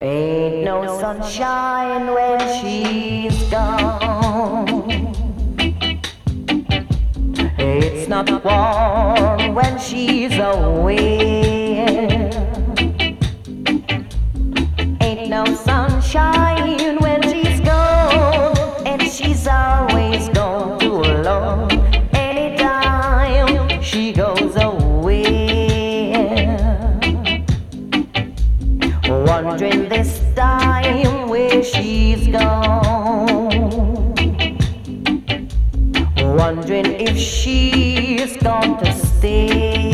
Ain't no sunshine when she's gone. It's not warm when she's away. Ain't no sunshine when she's gone, and she's always gone too long. Anytime she goes away, wondering this time where she's gone, wondering if she's going to stay.